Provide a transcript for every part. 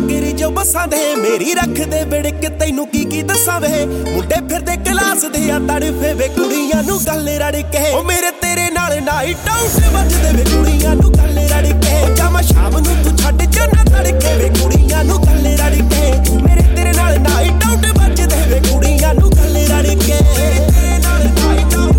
गिरी जो बसा दे मेरी रख दे बिड़क तैनू की दसा वे मुंडे फिरदे क्लास दे आ तड़फे वे कुड़ियां नू गल रड़के ओ मेरे तेरे नाल नाइट आउट वजदे वे कुड़ियां नू गल रड़के जामा शाम नू तू छड्ड जाना तड़के वे कुड़ियां नू गल रड़के मेरे तेरे नाल नाइट आउट वजदे वे कुड़ियां नू गल रड़के तेरे नाल नाइट आउट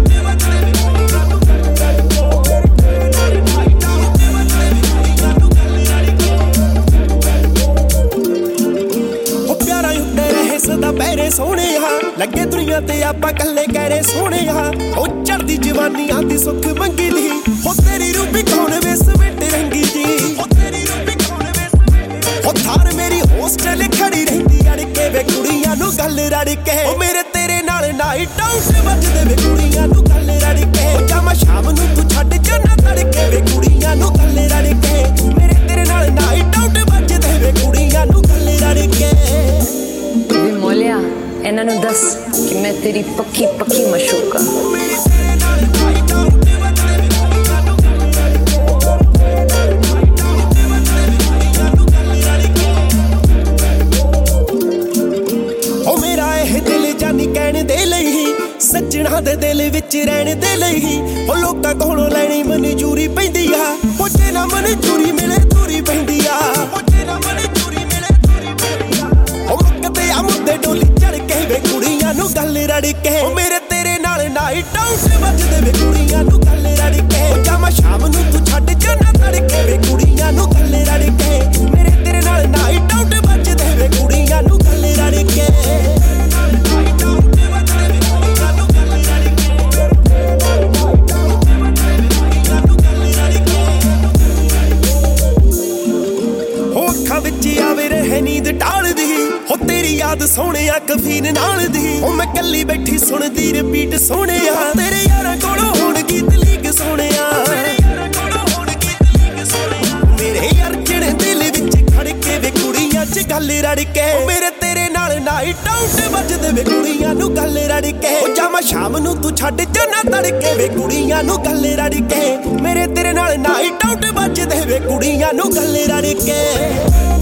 पैरे सोने लगे दुनिया ते आपां कल्ले कहरे सोने ओ चढ़दी जवानी आंदी सुख मंगी दी हो तेरी रूपी कौन वे सवेट रंगी जी हो तेरी रूपी कौन वे सवेट हो थार मेरी होस्टल खड़ी रहिंदी अड़के वे कुड़ियां नू गल रड़के ओ मेरे तेरे नाल नाइट आउट वजदे वे कुड़ियां नू गल रड़के जामा शाम नू तू छड्ड जाना तड़के वे कुड़ियां नू गल रड़के मेरे तेरे नाल नाइट आउट वजदे वे कुड़ियां नू गल रड़के मोलिया इन्हां नूं दस कि मैं तेरी पक्की पक्की मशूक हां ओ मेरा एह दिल जानी कहने दे लई सज्जणा दे दिल विच रहने दे लई ओ लोकां कोलों लैणी मनजूरी पैंदी आ ओ जे ना मनजूरी मिले दूरी पैंदी आ ओ जे ना मनजूरी मिले दूरी पैंदी आ ओ मुक्कदे आ मुद्दे डोली चढ़ के वे कुड़ियां नू गल रड़के ओ मेरे तेरे नाल नाइट आउट वजदे वे कुड़ियां नू गल रड़के जामा शाम नू तू छड्ड जाना तड़के वे कुड़ियां नू गल रड़के मेरे तेरे नाल नाइट आउट वजदे वे कुड़ियां नू गल रड़के नींद टाल दी हो तेरी याद सोहणिया कफीन नाल दी ओ मैं कल्ली बैठी सुनदी रिपीट सोहणिया तेरे यारां कोलों हुण गीत लीक सोहणिया मेरे यार जिहड़े दिल विच खड़ के वे कुड़ियां च गल रड़के ओ मेरे तेरे नाल नाइट आउट वजदे वे कुड़ियां नू गल रड़के ओ जामा शाम नू तू छड्ड जाना तड़के वे कुड़ियां नू गल रड़के मेरे तेरे नाल नाइट आउट वजदे वे कुड़ियां नू गल रड़के